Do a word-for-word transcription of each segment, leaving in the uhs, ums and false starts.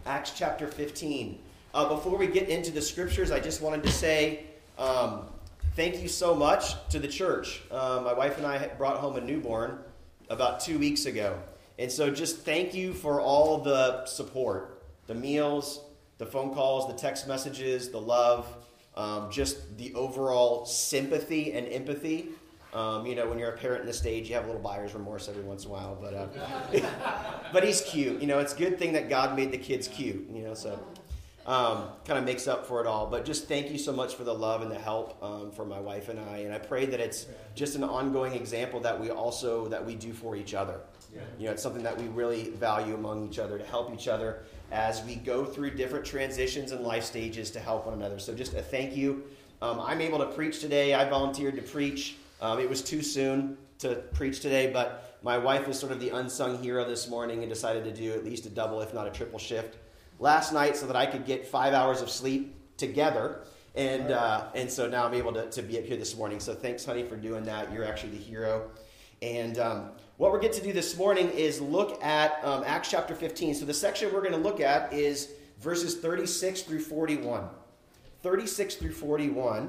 Acts chapter fifteen. Uh, before we get into the scriptures, I just wanted to say um, thank you so much to the church. Uh, my wife and I brought home a newborn about two weeks ago. And so just thank you for all the support, the meals, the phone calls, the text messages, the love, um, just the overall sympathy and empathy. Um, you know, when you're a parent in this stage, you have a little buyer's remorse every once in a while. But uh, but he's cute. You know, it's a good thing that God made the kids cute. You know, so um, kind of makes up for it all. But just thank you so much for the love and the help um, for my wife and I. And I pray that it's just an ongoing example that we also, that we do for each other. You know, it's something that we really value among each other, to help each other as we go through different transitions and life stages to help one another. So just a thank you. Um, I'm able to preach today. I volunteered to preach. Um, it was too soon to preach today, but my wife is sort of the unsung hero this morning and decided to do at least a double, if not a triple shift last night so that I could get five hours of sleep together. And uh, and so now I'm able to, to be up here this morning. So thanks, honey, for doing that. You're actually the hero. And um, what we're going to do this morning is look at um, Acts chapter fifteen. So the section we're going to look at is verses thirty-six through forty-one. thirty-six through forty-one.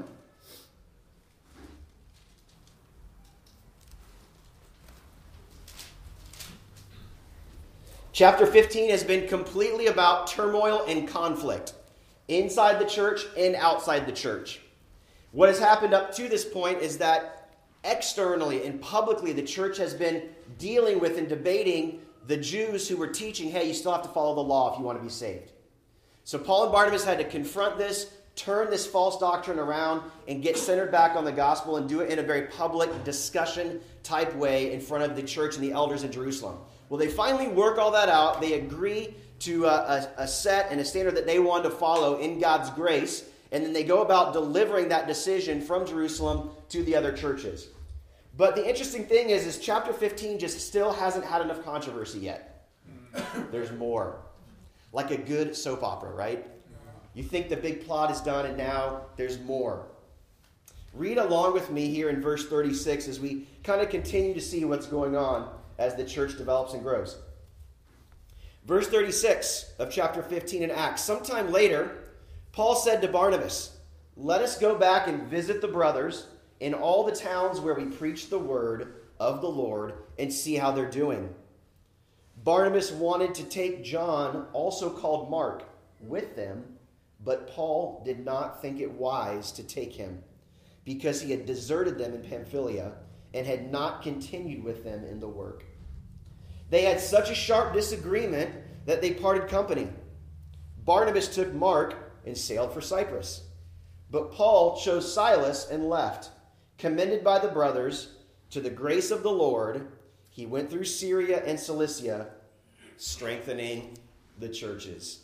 Chapter fifteen has been completely about turmoil and conflict inside the church and outside the church. What has happened up to this point is that externally and publicly the church has been dealing with and debating the Jews who were teaching, hey, you still have to follow the law if you want to be saved. So Paul and Barnabas had to confront this, turn this false doctrine around, and get centered back on the gospel and do it in a very public discussion type way in front of the church and the elders in Jerusalem. Well, they finally work all that out. They agree to a, a, a set and a standard that they want to follow in God's grace. And then they go about delivering that decision from Jerusalem to the other churches. But the interesting thing is, is chapter fifteen just still hasn't had enough controversy yet. There's more. Like a good soap opera, right? You think the big plot is done, and now there's more. Read along with me here in verse thirty-six as we kind of continue to see what's going on as the church develops and grows. Verse thirty-six of chapter fifteen in Acts. Sometime later, Paul said to Barnabas, "Let us go back and visit the brothers in all the towns where we preach the word of the Lord and see how they're doing." Barnabas wanted to take John, also called Mark, with them, but Paul did not think it wise to take him because he had deserted them in Pamphylia and had not continued with them in the work. They had such a sharp disagreement that they parted company. Barnabas took Mark and sailed for Cyprus, but Paul chose Silas and left. Commended by the brothers to the grace of the Lord, he went through Syria and Cilicia, strengthening the churches.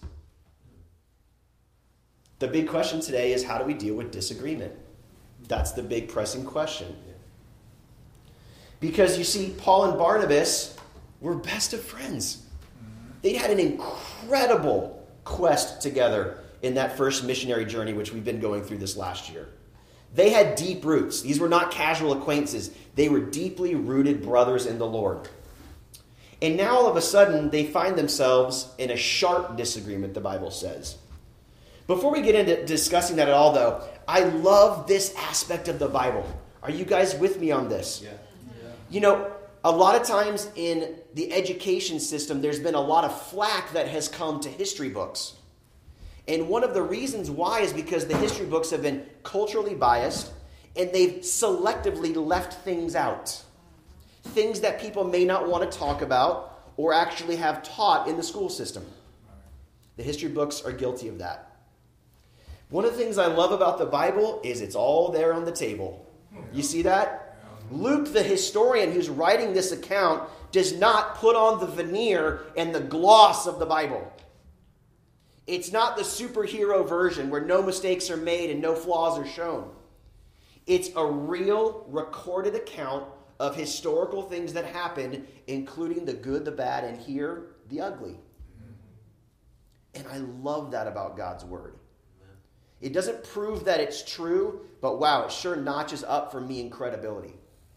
The big question today is, how do we deal with disagreement? That's the big pressing question. Because you see, Paul and Barnabas were best of friends. They'd had an incredible quest together in that first missionary journey, which we've been going through this last year. They had deep roots. These were not casual acquaintances. They were deeply rooted brothers in the Lord. And now all of a sudden, they find themselves in a sharp disagreement, the Bible says. Before we get into discussing that at all, though, I love this aspect of the Bible. Are you guys with me on this? Yeah. Yeah. You know, a lot of times in the education system, there's been a lot of flack that has come to history books. And one of the reasons why is because the history books have been culturally biased and they've selectively left things out. Things that people may not want to talk about or actually have taught in the school system. The history books are guilty of that. One of the things I love about the Bible is it's all there on the table. You see that? Luke, the historian who's writing this account, does not put on the veneer and the gloss of the Bible. It's not the superhero version where no mistakes are made and no flaws are shown. It's a real recorded account of historical things that happened, including the good, the bad, and here, the ugly. And I love that about God's Word. It doesn't prove that it's true, but wow, it sure notches up for me in credibility.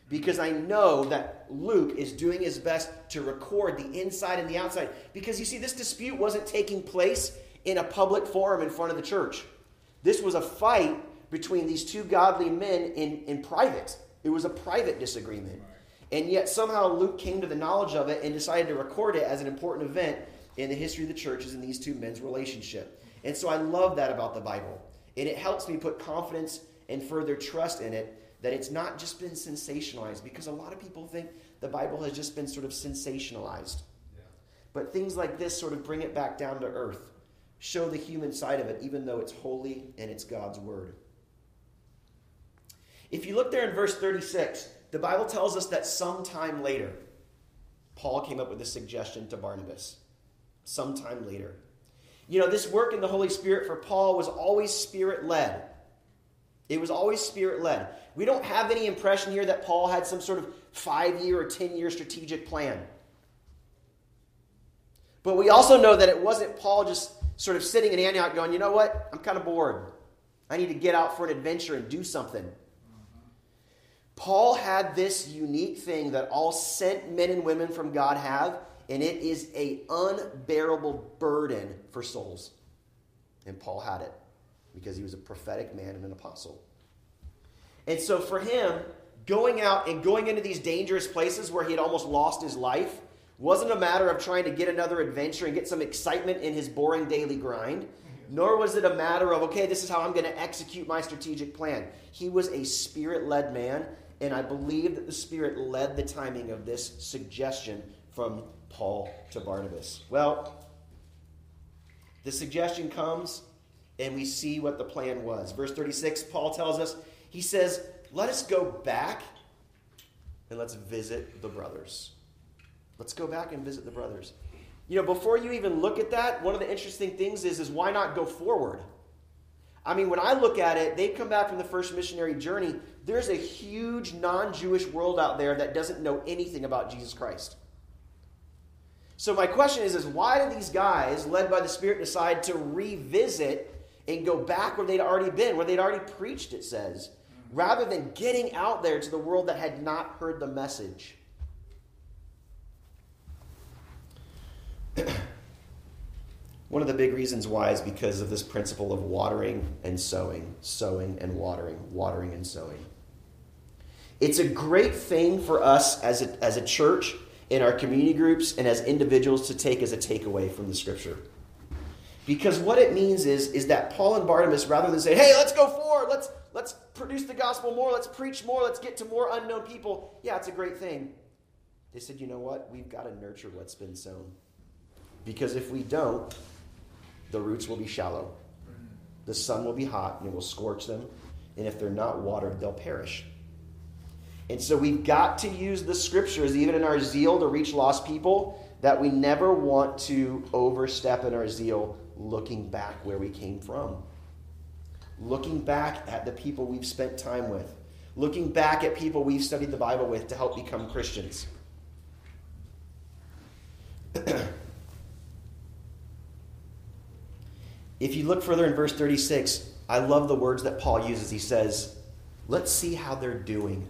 because I know that Luke is doing his best to record the inside and the outside. Because you see, this dispute wasn't taking place in a public forum in front of the church. This was a fight between these two godly men in, in private. It was a private disagreement. And yet somehow Luke came to the knowledge of it and decided to record it as an important event in the history of the churches and these two men's relationship. And so I love that about the Bible. And it helps me put confidence and further trust in it, that it's not just been sensationalized, because a lot of people think the Bible has just been sort of sensationalized. Yeah. But things like this sort of bring it back down to earth, show the human side of it, even though it's holy and it's God's word. If you look there in verse thirty-six, the Bible tells us that sometime later, Paul came up with a suggestion to Barnabas. Sometime later. You know, this work in the Holy Spirit for Paul was always Spirit-led. It was always Spirit-led. We don't have any impression here that Paul had some sort of five-year or ten-year strategic plan. But we also know that it wasn't Paul just sort of sitting in Antioch going, you know what, I'm kind of bored. I need to get out for an adventure and do something. Paul had this unique thing that all sent men and women from God have, and it is an unbearable burden for souls. And Paul had it because he was a prophetic man and an apostle. And so for him, going out and going into these dangerous places where he had almost lost his life wasn't a matter of trying to get another adventure and get some excitement in his boring daily grind, nor was it a matter of, okay, this is how I'm going to execute my strategic plan. He was a Spirit-led man, and I believe that the Spirit led the timing of this suggestion from Paul to Barnabas. Well, the suggestion comes, and we see what the plan was. Verse thirty-six, Paul tells us, he says, let us go back and let's visit the brothers. Let's go back and visit the brothers. You know, before you even look at that, one of the interesting things is, is why not go forward? I mean, when I look at it, they come back from the first missionary journey. There's a huge non-Jewish world out there that doesn't know anything about Jesus Christ. So my question is, is why do these guys, led by the Spirit, decide to revisit and go back where they'd already been, where they'd already preached, it says, rather than getting out there to the world that had not heard the message? One of the big reasons why is because of this principle of watering and sowing, sowing and watering, watering and sowing. It's a great thing for us as a, as a church, in our community groups, and as individuals to take as a takeaway from the Scripture. Because what it means is, is that Paul and Barnabas, rather than say, hey, let's go forward, let's, let's produce the gospel more, let's preach more, let's get to more unknown people. Yeah, it's a great thing. They said, you know what? We've got to nurture what's been sown. Because if we don't, the roots will be shallow. The sun will be hot and it will scorch them. And if they're not watered, they'll perish. And so we've got to use the Scriptures, even in our zeal to reach lost people, that we never want to overstep in our zeal looking back where we came from. Looking back at the people we've spent time with. Looking back at people we've studied the Bible with to help become Christians. If you look further in verse thirty-six, I love the words that Paul uses. He says, let's see how they're doing.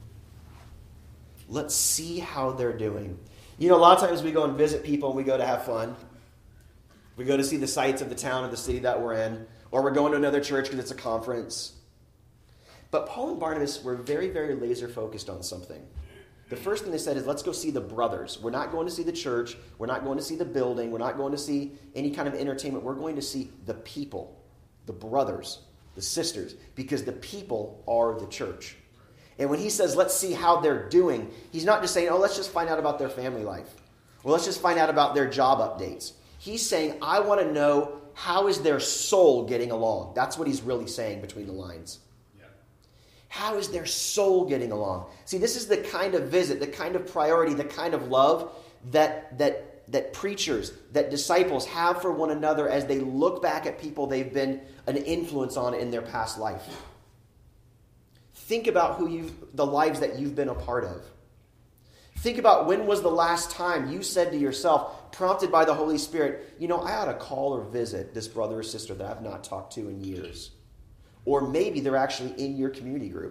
Let's see how they're doing. You know, a lot of times we go and visit people and we go to have fun. We go to see the sights of the town or the city that we're in. Or we're going to another church because it's a conference. But Paul and Barnabas were very, very laser focused on something. The first thing they said is, let's go see the brothers. We're not going to see the church. We're not going to see the building. We're not going to see any kind of entertainment. We're going to see the people, the brothers, the sisters, because the people are the church. And when he says, let's see how they're doing, he's not just saying, oh, let's just find out about their family life. Or let's just find out about their job updates. He's saying, I want to know, how is their soul getting along? That's what he's really saying between the lines. Yeah. How is their soul getting along? See, this is the kind of visit, the kind of priority, the kind of love that that that preachers, that disciples have for one another as they look back at people they've been an influence on in their past life. Think about who you've, the lives that you've been a part of. Think about when was the last time you said to yourself, prompted by the Holy Spirit, you know, I ought to call or visit this brother or sister that I've not talked to in years. Or maybe they're actually in your community group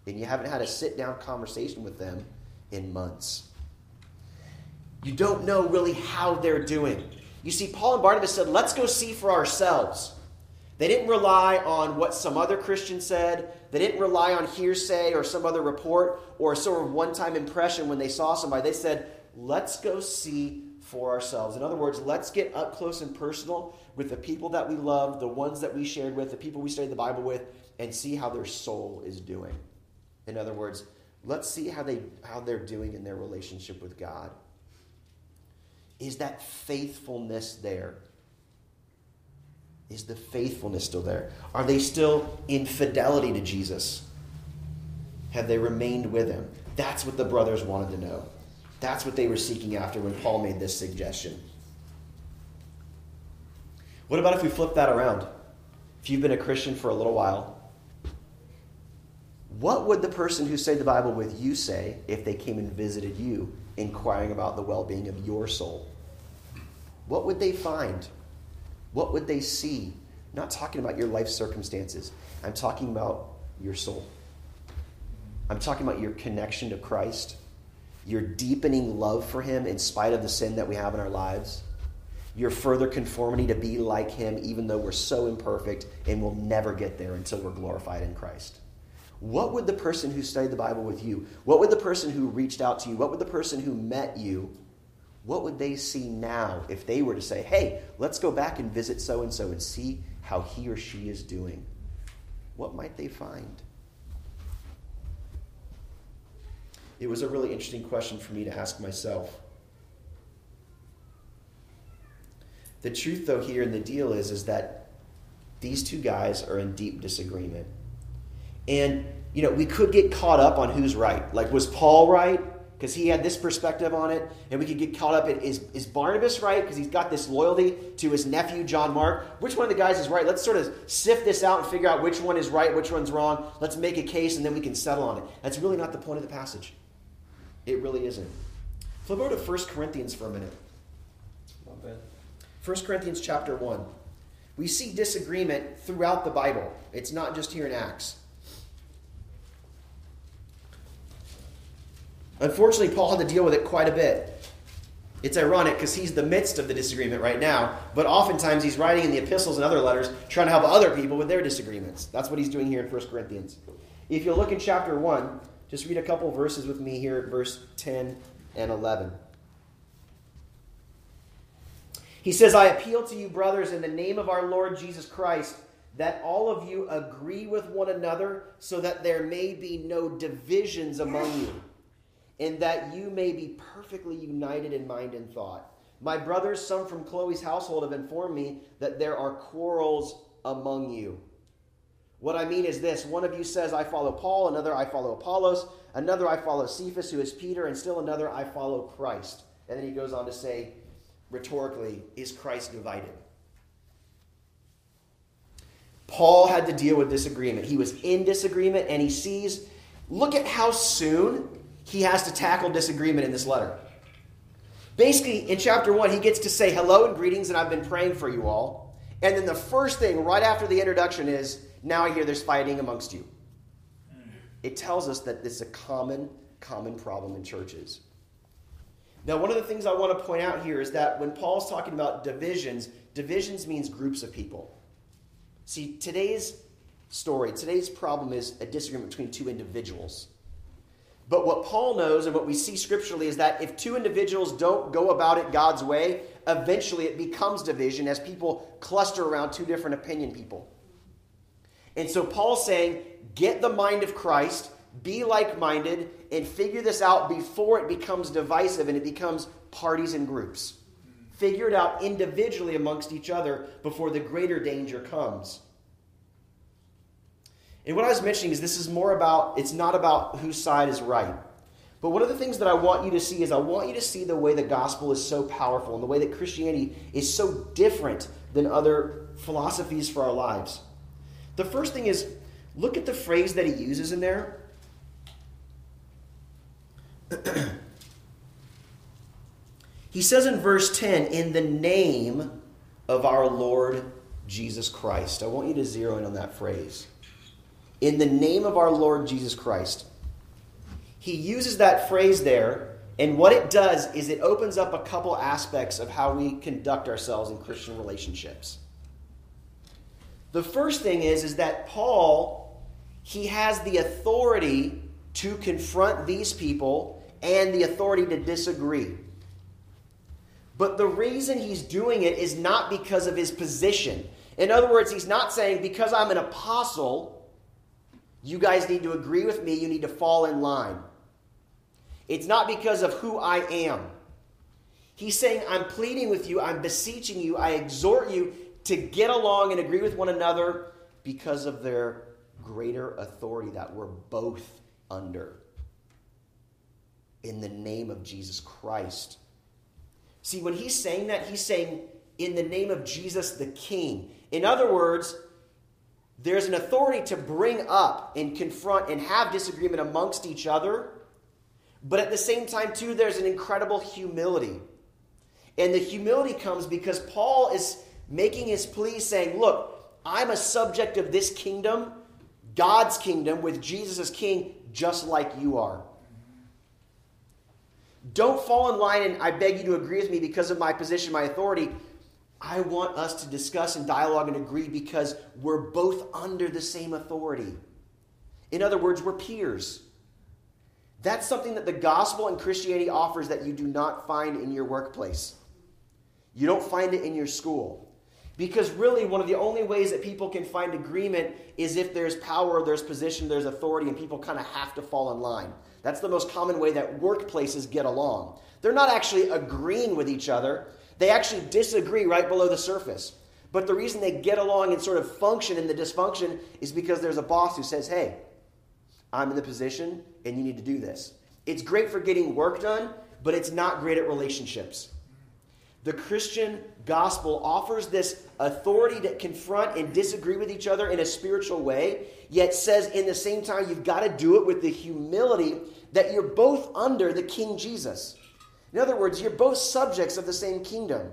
and you haven't had a sit-down conversation with them in months. You don't know really how they're doing. You see, Paul and Barnabas said, let's go see for ourselves. They didn't rely on what some other Christian said. They didn't rely on hearsay or some other report or a sort of one-time impression when they saw somebody. They said, let's go see for ourselves. In other words, let's get up close and personal with the people that we love, the ones that we shared with, the people we studied the Bible with, and see how their soul is doing. In other words, let's see how they how they're doing in their relationship with God. Is that faithfulness there? Is the faithfulness still there? Are they still in fidelity to Jesus? Have they remained with him? That's what the brothers wanted to know. That's what they were seeking after when Paul made this suggestion. What about if we flip that around? If you've been a Christian for a little while, what would the person who studied the Bible with you say if they came and visited you, inquiring about the well-being of your soul? What would they find? What would they see? I'm not talking about your life circumstances. I'm talking about your soul. I'm talking about your connection to Christ, your deepening love for him in spite of the sin that we have in our lives, your further conformity to be like him even though we're so imperfect and we'll never get there until we're glorified in Christ. What would the person who studied the Bible with you, what would the person who reached out to you, what would the person who met you, what would they see now if they were to say, hey, let's go back and visit so-and-so and see how he or she is doing? What might they find? It was a really interesting question for me to ask myself. The truth, though, here and the deal is, is that these two guys are in deep disagreement. And, you know, we could get caught up on who's right. Like, was Paul right? Because he had this perspective on it. And we could get caught up in, is, is Barnabas right? Because he's got this loyalty to his nephew, John Mark. Which one of the guys is right? Let's sort of sift this out and figure out which one is right, which one's wrong. Let's make a case, and then we can settle on it. That's really not the point of the passage. It really isn't. Flip over to First Corinthians for a minute. First Corinthians chapter one. We see disagreement throughout the Bible. It's not just here in Acts. Unfortunately, Paul had to deal with it quite a bit. It's ironic because he's the midst of the disagreement right now, but oftentimes he's writing in the epistles and other letters trying to help other people with their disagreements. That's what he's doing here in First Corinthians. If you look in chapter one, just read a couple verses with me here at verse ten and eleven. He says, I appeal to you, brothers, in the name of our Lord Jesus Christ, that all of you agree with one another so that there may be no divisions among you, and that you may be perfectly united in mind and thought. My brothers, some from Chloe's household, have informed me that there are quarrels among you. What I mean is this: one of you says, I follow Paul, another, I follow Apollos, another, I follow Cephas, who is Peter, and still another, I follow Christ. And then he goes on to say, rhetorically, is Christ divided? Paul had to deal with disagreement. He was in disagreement, and he sees, look at how soon he has to tackle disagreement in this letter. Basically, in chapter one, he gets to say hello and greetings, and I've been praying for you all. And then the first thing right after the introduction is, now I hear there's fighting amongst you. It tells us that this is a common, common problem in churches. Now, one of the things I want to point out here is that when Paul's talking about divisions, divisions means groups of people. See, today's story, today's problem is a disagreement between two individuals. But what Paul knows and what we see scripturally is that if two individuals don't go about it God's way, eventually it becomes division as people cluster around two different opinion people. And so Paul's saying, get the mind of Christ, be like-minded, and figure this out before it becomes divisive and it becomes parties and groups. Figure it out individually amongst each other before the greater danger comes. And what I was mentioning is this is more about, it's not about whose side is right. But one of the things that I want you to see is I want you to see the way the gospel is so powerful and the way that Christianity is so different than other philosophies for our lives. The first thing is, look at the phrase that he uses in there. He says in verse ten, in the name of our Lord Jesus Christ. I want you to zero in on that phrase. in the name of our Lord Jesus Christ. He uses that phrase there, and what it does is it opens up a couple aspects of how we conduct ourselves in Christian relationships. The first thing is, is that Paul, he has the authority to confront these people and the authority to disagree. But the reason he's doing it is not because of his position. In other words, he's not saying, because I'm an apostle, you guys need to agree with me, you need to fall in line. It's not because of who I am. He's saying, I'm pleading with you, I'm beseeching you, I exhort you to get along and agree with one another because of their greater authority that we're both under. In the name of Jesus Christ. See, when he's saying that, he's saying, in the name of Jesus the King. In other words, there's an authority to bring up and confront and have disagreement amongst each other. But at the same time, too, there's an incredible humility. And the humility comes because Paul is making his plea saying, look, I'm a subject of this kingdom, God's kingdom, with Jesus as king, just like you are. Don't fall in line and I beg you to agree with me because of my position, my authority. I want us to discuss and dialogue and agree because we're both under the same authority. In other words, we're peers. That's something that the gospel and Christianity offers that you do not find in your workplace. You don't find it in your school. Because really, one of the only ways that people can find agreement is if there's power, there's position, there's authority, and people kind of have to fall in line. That's the most common way that workplaces get along. They're not actually agreeing with each other. They actually disagree right below the surface. But the reason they get along and sort of function in the dysfunction is because there's a boss who says, hey, I'm in the position and you need to do this. It's great for getting work done, but it's not great at relationships. The Christian gospel offers this authority to confront and disagree with each other in a spiritual way, yet says in the same time you've got to do it with the humility that you're both under the King Jesus. In other words, you're both subjects of the same kingdom.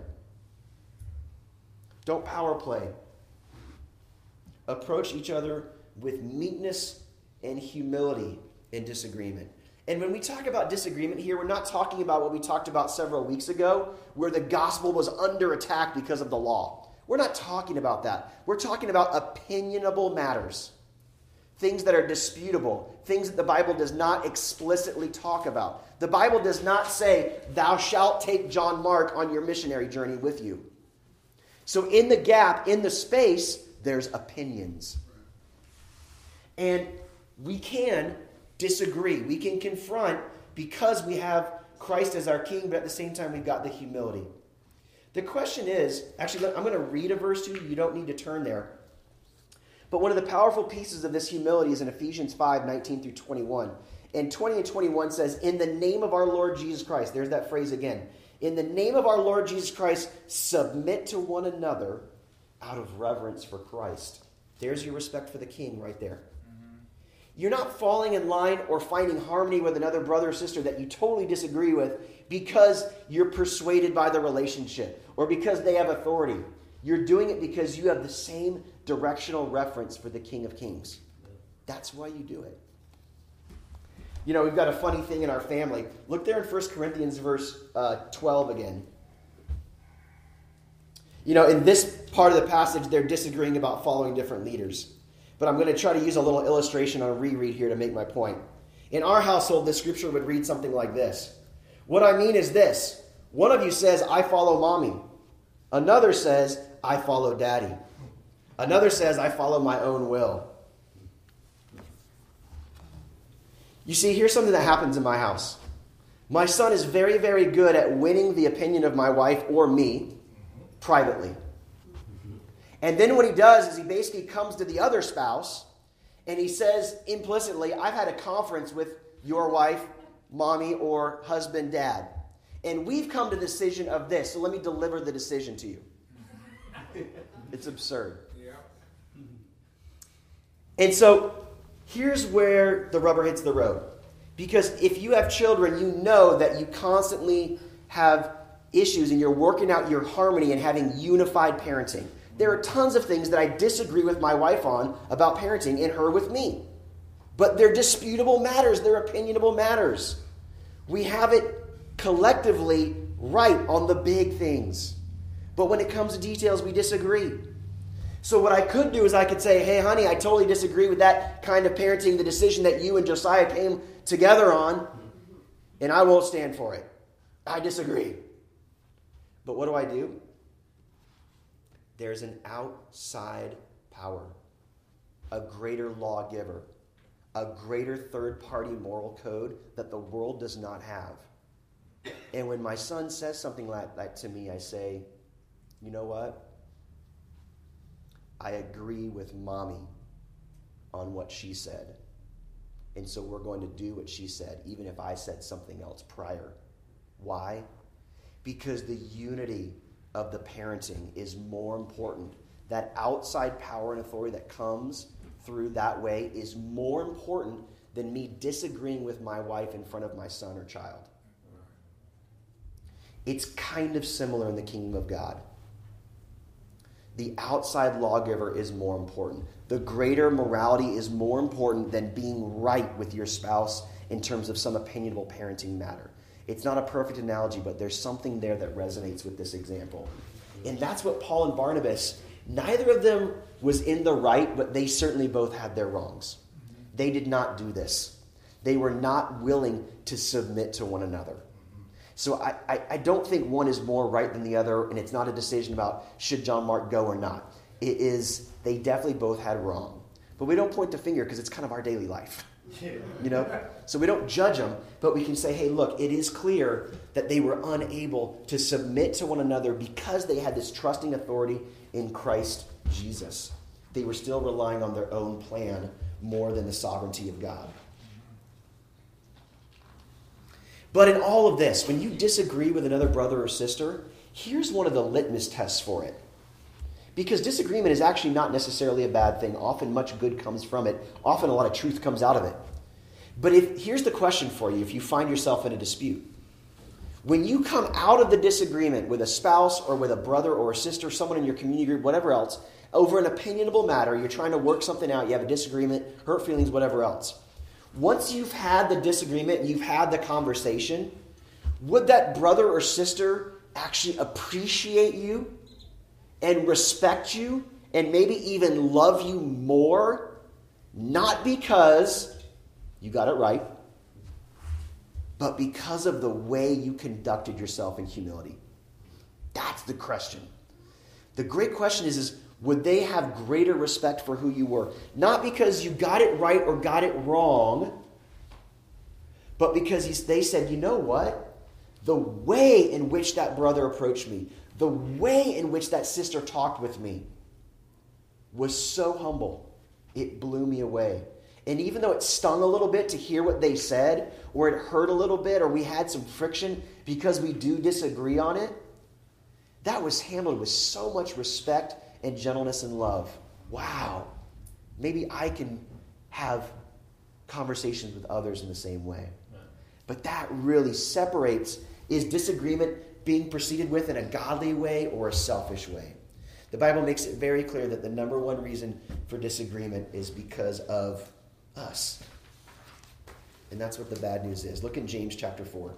Don't power play. Approach each other with meekness and humility in disagreement. And when we talk about disagreement here, we're not talking about what we talked about several weeks ago, where the gospel was under attack because of the law. We're not talking about that. We're talking about opinionable matters. Things that are disputable. Things that the Bible does not explicitly talk about. The Bible does not say, thou shalt take John Mark on your missionary journey with you. So in the gap, in the space, there's opinions. And we can disagree. We can confront because we have Christ as our king, but at the same time we've got the humility. The question is, actually I'm going to read a verse to you. You don't need to turn there. But one of the powerful pieces of this humility is in Ephesians five, nineteen through twenty-one. And twenty and twenty-one says, in the name of our Lord Jesus Christ, there's that phrase again. In the name of our Lord Jesus Christ, submit to one another out of reverence for Christ. There's your respect for the king right there. You're not falling in line or finding harmony with another brother or sister that you totally disagree with because you're persuaded by the relationship or because they have authority. You're doing it because you have the same directional reference for the King of Kings. That's why you do it. You know, we've got a funny thing in our family. Look there in First Corinthians verse uh, twelve again. You know, in this part of the passage, they're disagreeing about following different leaders. But I'm going to try to use a little illustration on a reread here to make my point. In our household, the scripture would read something like this. What I mean is this. One of you says, I follow mommy. Another says, I follow daddy. Another says, I follow my own will. You see, here's something that happens in my house. My son is very, very good at winning the opinion of my wife or me privately. And then what he does is he basically comes to the other spouse and he says implicitly, I've had a conference with your wife, mommy, or husband, dad. And we've come to the decision of this. So let me deliver the decision to you. It's absurd. Yeah. And so here's where the rubber hits the road. Because if you have children, you know that you constantly have issues and you're working out your harmony and having unified parenting. There are tons of things that I disagree with my wife on about parenting and her with me. But they're disputable matters. They're opinionable matters. We have it collectively right on the big things. But when it comes to details, we disagree. So what I could do is I could say, hey, honey, I totally disagree with that kind of parenting, the decision that you and Josiah came together on, and I won't stand for it. I disagree. But what do I do? There's an outside power, a greater lawgiver, a greater third-party moral code that the world does not have. And when my son says something like that to me, I say, you know what? I agree with mommy on what she said. And so we're going to do what she said, even if I said something else prior. Why? Because the unity of the parenting is more important. That outside power and authority that comes through that way is more important than me disagreeing with my wife in front of my son or child. It's kind of similar in the kingdom of God. The outside lawgiver is more important. The greater morality is more important than being right with your spouse in terms of some opinionable parenting matter. It's not a perfect analogy, but there's something there that resonates with this example. And that's what Paul and Barnabas, neither of them was in the right, but they certainly both had their wrongs. They did not do this. They were not willing to submit to one another. So I, I, I don't think one is more right than the other, and it's not a decision about should John Mark go or not. It is, they definitely both had wrong. But we don't point the finger because it's kind of our daily life. You know? So we don't judge them, but we can say, hey, look, it is clear that they were unable to submit to one another because they had this trusting authority in Christ Jesus. They were still relying on their own plan more than the sovereignty of God. But in all of this, when you disagree with another brother or sister, here's one of the litmus tests for it. Because disagreement is actually not necessarily a bad thing. Often much good comes from it. Often a lot of truth comes out of it. But if, here's the question for you if you find yourself in a dispute. When you come out of the disagreement with a spouse or with a brother or a sister, someone in your community group, whatever else, over an opinionable matter, you're trying to work something out, you have a disagreement, hurt feelings, whatever else. Once you've had the disagreement, you've had the conversation, would that brother or sister actually appreciate you and respect you and maybe even love you more? Not because you got it right, but because of the way you conducted yourself in humility. That's the question. The great question is, is would they have greater respect for who you were? Not because you got it right or got it wrong, but because they said, you know what? The way in which that brother approached me, the way in which that sister talked with me was so humble. It blew me away. And even though it stung a little bit to hear what they said, or it hurt a little bit, or we had some friction because we do disagree on it, that was handled with so much respect and gentleness and love. Wow. Maybe I can have conversations with others in the same way. But that really separates, is disagreement being proceeded with in a godly way or a selfish way? The Bible makes it very clear that the number one reason for disagreement is because of us. And that's what the bad news is. Look in James chapter four.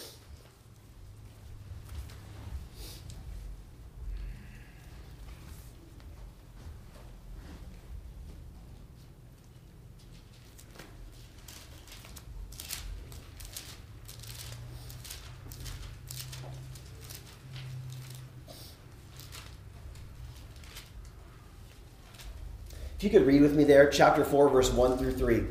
If you could read with me there, chapter four, verse one through three.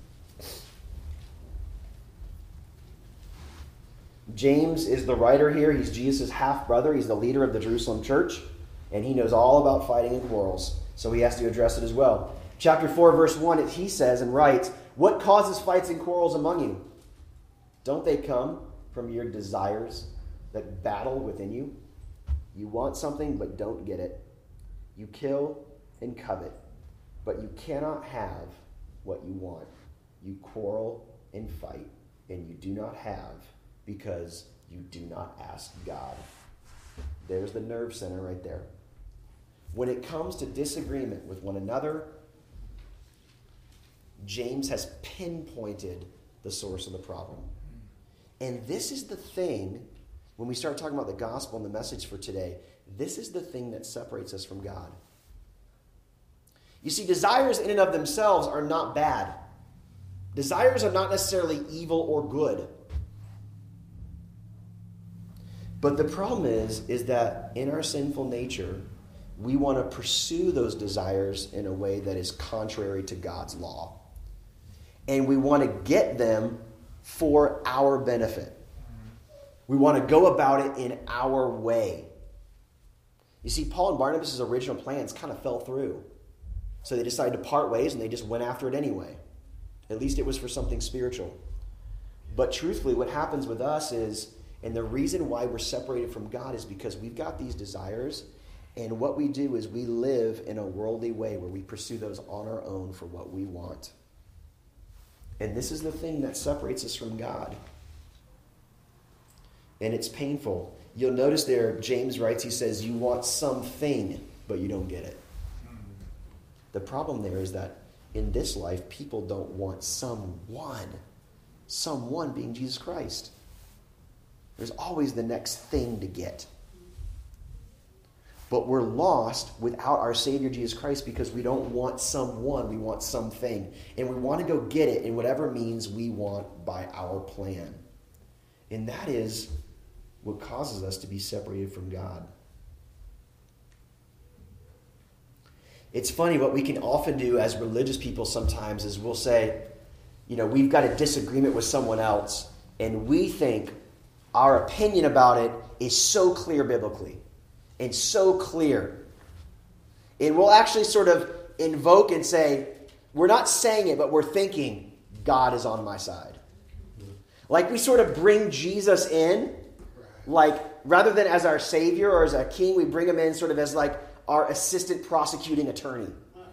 James is the writer here. He's Jesus' half-brother. He's the leader of the Jerusalem church, and he knows all about fighting and quarrels, so he has to address it as well. Chapter four, verse one, he says and writes, "What causes fights and quarrels among you? Don't they come from your desires that battle within you? You want something but don't get it. You kill and covet, but you cannot have what you want. You quarrel and fight, and you do not have because you do not ask God." There's the nerve center right there. when it comes to disagreement with one another, James has pinpointed the source of the problem. And this is the thing, when we start talking about the gospel and the message for today, this is the thing that separates us from God. You see, desires in and of themselves are not bad. Desires are not necessarily evil or good. But the problem is, is that in our sinful nature, we want to pursue those desires in a way that is contrary to God's law. And we want to get them for our benefit. We want to go about it in our way. You see, Paul and Barnabas' original plans kind of fell through. So they decided to part ways and they just went after it anyway. At least it was for something spiritual. But truthfully, what happens with us is, and the reason why we're separated from God is because we've got these desires, and what we do is we live in a worldly way where we pursue those on our own for what we want. And this is the thing that separates us from God. And it's painful. You'll notice there, James writes, he says, you want something, but you don't get it. The problem there is that in this life, people don't want someone. Someone being Jesus Christ. There's always the next thing to get. But we're lost without our Savior Jesus Christ because we don't want someone, we want something. And we want to go get it in whatever means we want by our plan. And that is what causes us to be separated from God. It's funny, what we can often do as religious people sometimes is we'll say, you know, we've got a disagreement with someone else, and we think our opinion about it is so clear biblically and so clear. And we'll actually sort of invoke and say, we're not saying it, but we're thinking, God is on my side. Like we sort of bring Jesus in, like rather than as our Savior or as a king, we bring him in sort of as like our assistant prosecuting attorney.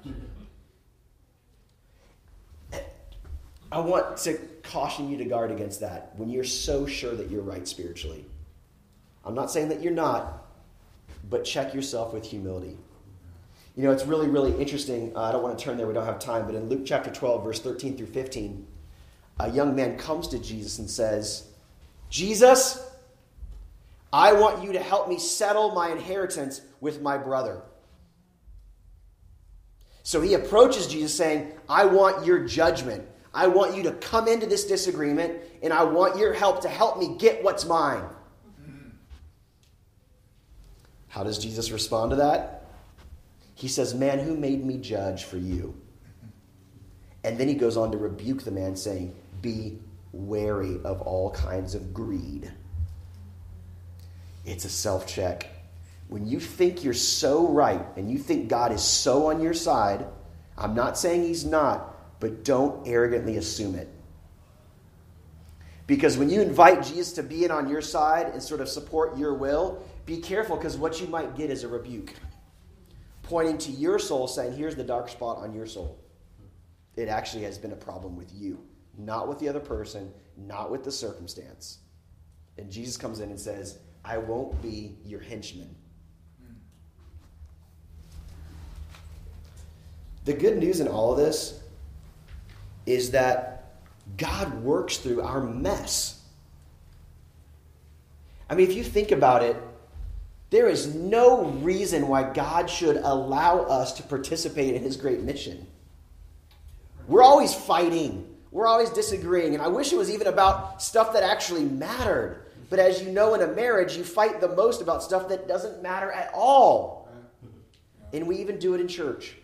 I want to caution you to guard against that when you're so sure that you're right spiritually. I'm not saying that you're not, but check yourself with humility. You know, it's really, really interesting. Uh, I don't want to turn there. We don't have time. But in Luke chapter twelve, verse thirteen through fifteen, a young man comes to Jesus and says, Jesus, I want you to help me settle my inheritance with my brother. So he approaches Jesus saying, I want your judgment. I want you to come into this disagreement, and I want your help to help me get what's mine. How does Jesus respond to that? He says, man, who made me judge for you? And then he goes on to rebuke the man, saying, be wary of all kinds of greed. It's a self-check. When you think you're so right and you think God is so on your side, I'm not saying he's not, but don't arrogantly assume it. Because when you invite Jesus to be in on your side and sort of support your will, be careful, because what you might get is a rebuke. Pointing to your soul, saying, here's the dark spot on your soul. It actually has been a problem with you, not with the other person, not with the circumstance. And Jesus comes in and says, I won't be your henchman. The good news in all of this is that God works through our mess. I mean, if you think about it, there is no reason why God should allow us to participate in his great mission. We're always fighting. We're always disagreeing. And I wish it was even about stuff that actually mattered. But as you know, in a marriage, you fight the most about stuff that doesn't matter at all. And we even do it in church.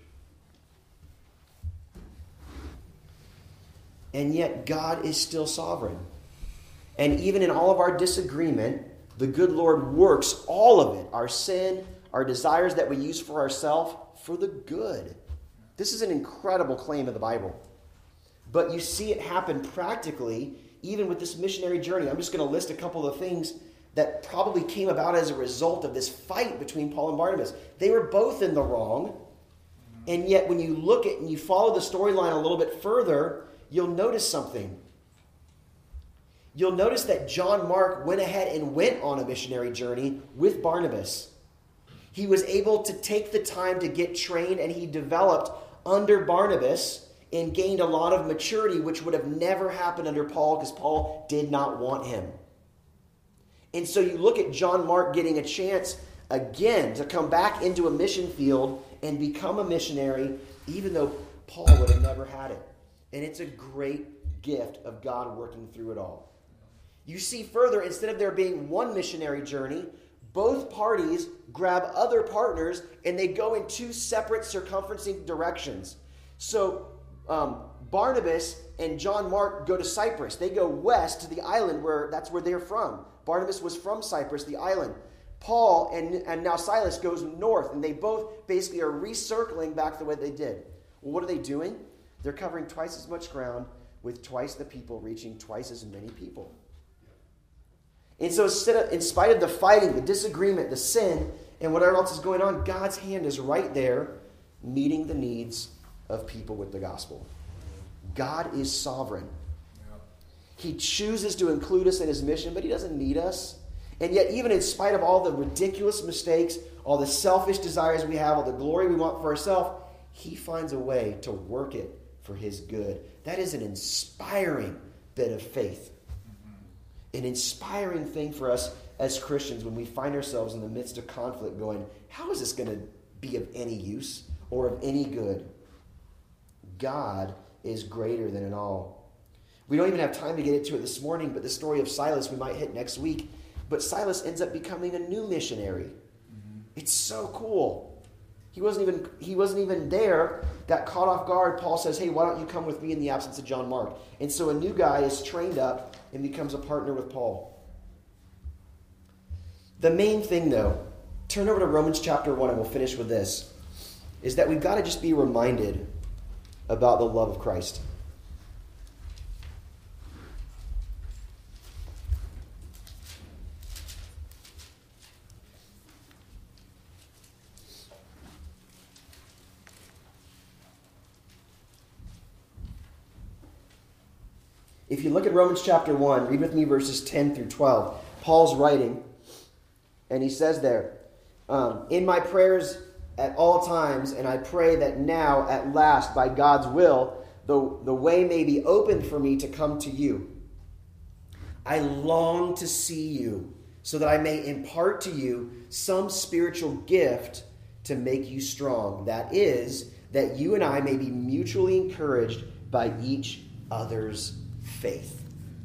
And yet God is still sovereign. And even in all of our disagreement, the good Lord works all of it, our sin, our desires that we use for ourselves, for the good. This is an incredible claim of the Bible. But you see it happen practically, even with this missionary journey. I'm just going to list a couple of things that probably came about as a result of this fight between Paul and Barnabas. They were both in the wrong. And yet when you look at and you follow the storyline a little bit further, you'll notice something. You'll notice that John Mark went ahead and went on a missionary journey with Barnabas. He was able to take the time to get trained, and he developed under Barnabas and gained a lot of maturity, which would have never happened under Paul because Paul did not want him. And so you look at John Mark getting a chance again to come back into a mission field and become a missionary, even though Paul would have never had it. And it's a great gift of God working through it all. You see further, instead of there being one missionary journey, both parties grab other partners and they go in two separate circumferencing directions. So um, Barnabas and John Mark go to Cyprus. They go west to the island where that's where they're from. Barnabas was from Cyprus, the island. Paul and, and now Silas goes north, and they both basically are recircling back the way they did. Well, what are they doing? They're covering twice as much ground with twice the people, reaching twice as many people. And so instead of, in spite of the fighting, the disagreement, the sin, and whatever else is going on, God's hand is right there meeting the needs of people with the gospel. God is sovereign. He chooses to include us in his mission, but he doesn't need us. And yet, even in spite of all the ridiculous mistakes, all the selfish desires we have, all the glory we want for ourselves, he finds a way to work it for his good. That is an inspiring bit of faith. An inspiring thing for us as Christians when we find ourselves in the midst of conflict going, how is this going to be of any use or of any good? God is greater than it all. We don't even have time to get into it this morning, but the story of Silas we might hit next week. But Silas ends up becoming a new missionary. Mm-hmm. It's so cool. He wasn't even he wasn't even there. Got caught off guard. Paul says, hey, why don't you come with me in the absence of John Mark? And so a new guy is trained up and becomes a partner with Paul. The main thing, though, turn over to Romans chapter one, and we'll finish with this, is that we've got to just be reminded about the love of Christ. If you look at Romans chapter one, read with me verses ten through twelve. Paul's writing, and he says there, um, in my prayers at all times, and I pray that now, at last, by God's will, the, the way may be opened for me to come to you. I long to see you, so that I may impart to you some spiritual gift to make you strong. That is, that you and I may be mutually encouraged by each other's faith.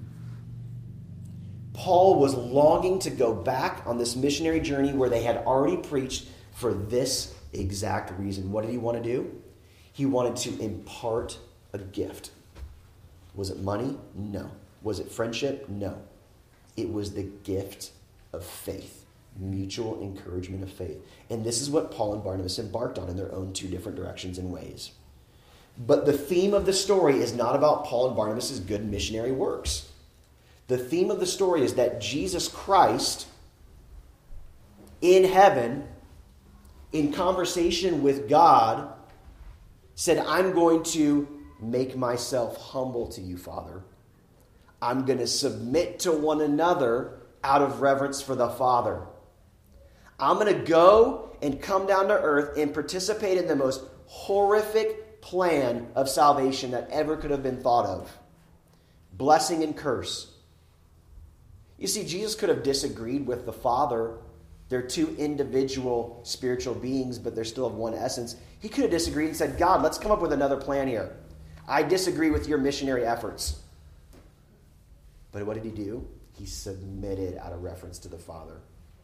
Paul was longing to go back on this missionary journey where they had already preached for this exact reason. What did he want to do? He wanted to impart a gift. Was it money? No. Was it friendship? No. It was the gift of faith. Mutual encouragement of faith. And this is what Paul and Barnabas embarked on in their own two different directions and ways. But the theme of the story is not about Paul and Barnabas' good missionary works. The theme of the story is that Jesus Christ, in heaven, in conversation with God, said, I'm going to make myself humble to you, Father. I'm going to submit to one another out of reverence for the Father. I'm going to go and come down to earth and participate in the most horrific plan of salvation that ever could have been thought of. Blessing and curse. You see, Jesus could have disagreed with the Father. They're two individual spiritual beings, but they're still of one essence. He could have disagreed and said, God, let's come up with another plan here. I disagree with your missionary efforts. But what did he do? He submitted out of reference to the Father.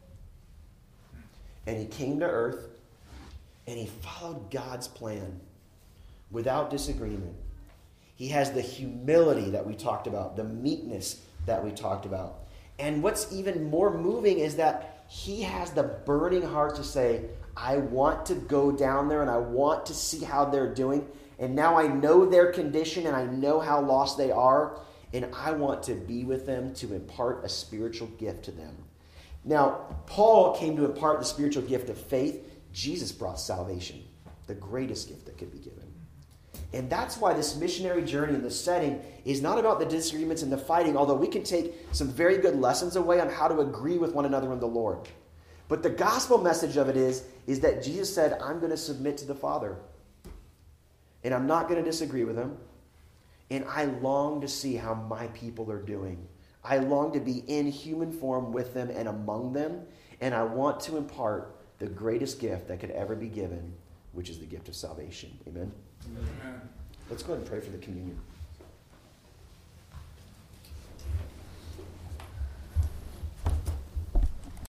And he came to earth, and he followed God's plan without disagreement. He has the humility that we talked about, the meekness that we talked about. And what's even more moving is that he has the burning heart to say, I want to go down there and I want to see how they're doing. And now I know their condition and I know how lost they are. And I want to be with them to impart a spiritual gift to them. Now, Paul came to impart the spiritual gift of faith. Jesus brought salvation, the greatest gift that could be given. And that's why this missionary journey in this setting is not about the disagreements and the fighting, although we can take some very good lessons away on how to agree with one another in the Lord. But the gospel message of it is, is that Jesus said, I'm going to submit to the Father. And I'm not going to disagree with him. And I long to see how my people are doing. I long to be in human form with them and among them. And I want to impart the greatest gift that could ever be given, which is the gift of salvation. Amen? Amen. Let's go ahead and pray for the communion.